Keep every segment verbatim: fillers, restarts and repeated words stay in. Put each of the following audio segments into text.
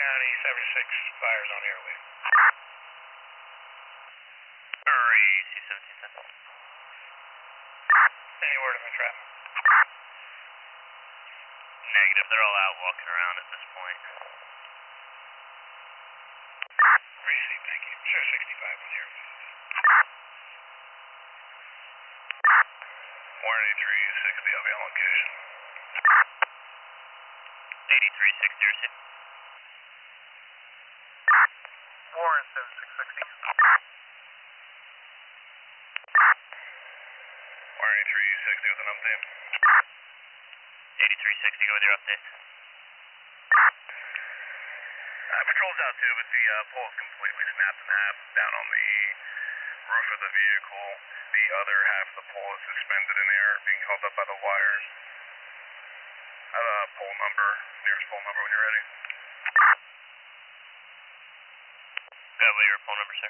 County, seventy-six fires on airway. three C seventeen seven. Any word of entrapment? Negative, they're all out walking around at this point. Received, thank you. Sure, sixty-five on airway. one eighty-three sixty, I'll be on location. eighty-three sixty, receive. Warren, seventy-six sixty. one eighty-three sixty with an update. eighty-three sixty, go with your update. Uh, patrol's out too, but the uh, pole is completely snapped in half down on the roof of the vehicle. The other half of the pole is suspended in air, being held up by the wires. I have a pole number, nearest pole number when you're ready. Got what your phone number, sir?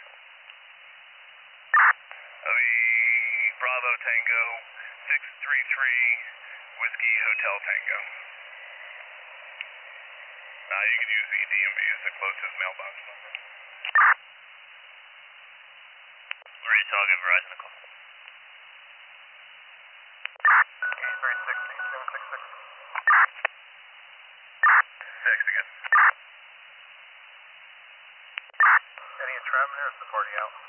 Uh, the Bravo Tango six three three Whiskey Hotel Tango. Uh, you can use the D M V as the closest mailbox number. Ready, so I'll give Verizon a call. eighty-three sixty, seventy-six sixty. Text again. Any entrapment or is the party out?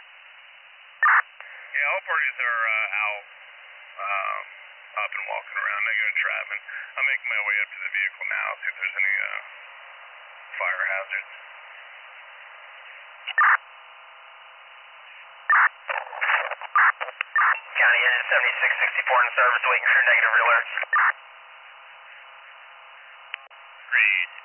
Yeah, all parties are uh, out, um, up and walking around, no entrapment. I'm making my way up to the vehicle now, see if there's any uh, fire hazards. County engine seventy-six sixty-four in service, waiting for negative alerts. three C